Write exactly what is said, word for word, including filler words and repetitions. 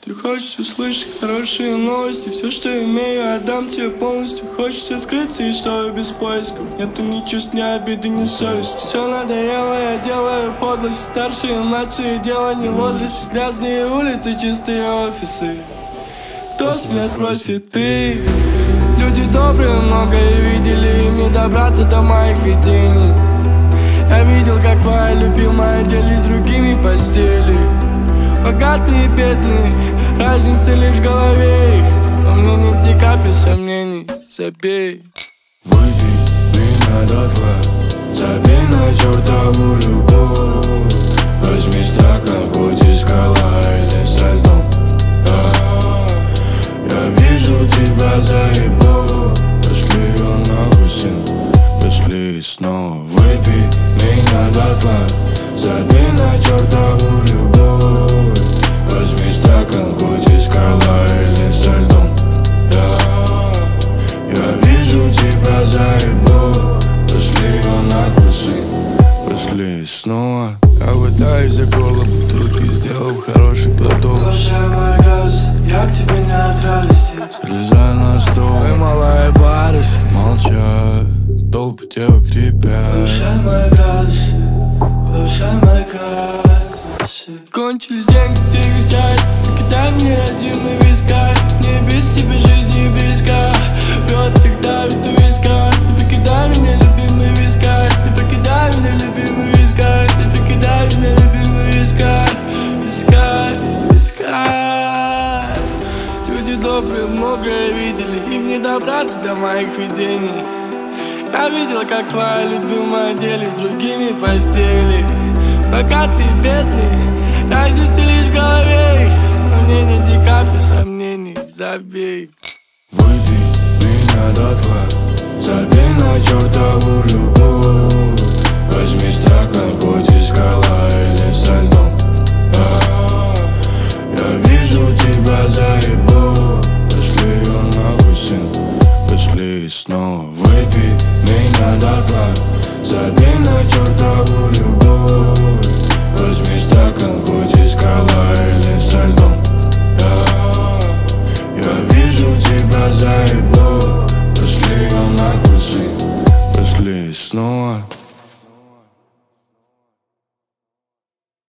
Ты хочешь услышать хорошие новости, все, что имею, отдам тебе полностью. Хочется скрыться и что без поисков. Нету ни чувств, ни обиды, ни совести. Все надоело, я делаю подлость. Старшие, младшие, дело не в возрасте. Грязные улицы, чистые офисы. Кто с меня спросит, ты? Люди добрые многое видели, им не добраться до моих видений. Я видел, как твоя любимая делись с другими постели. Богатые и бедные, разница лишь в голове их. Во мне нет ни капли сомнений, забей. Выпей меня дотла, забей на чертову любовь. Возьми стакан, хоть и скала или со льдом. Я, я вижу тебя заебу. Пошли ее нахуй, сын, пошли снова. Выпей меня дотла, забей на чертову любовь. Возьми стакан, хоть и скала или со льдом. Я, я вижу тебя заебу. Пошли ее нахуй, сын, пошли снова. Я пытаюсь за горло бутылки, сделав хороший глоток. Повышай мой градус, я к тебе не от радости. Залезай на стол, Ой, малая барышня, молчат, толпы девок ребят. Повышай мой градус, повышай мой градус. кончились деньги, ты кричать. Покидай мне один и виска. Мне без тебя жизнь не близка. Лед так давит у виска. Не покидай меня, любимый виска. Не покидай меня, любимый виска. Не покидай меня, любимый виска. Виска, виска. Люди добрые многое видели, им не добраться до моих видений. Я видел, как твоя любимая делись с другими постели. Богатые, бедные, разница лишь в голове их. Но мне нет ни капли сомнений, забей. Выпей меня дотла, забей на чертову любовь. Возьми стакан, хоть и скала или со льдом. Я, я вижу тебя заебу. Пошли ее нахуй, сын, пошли снова. Выпей меня дотла, забей на чертову любовь. Возьми стакан, хоть и скала или со льдом. Я, я вижу тебя заебу.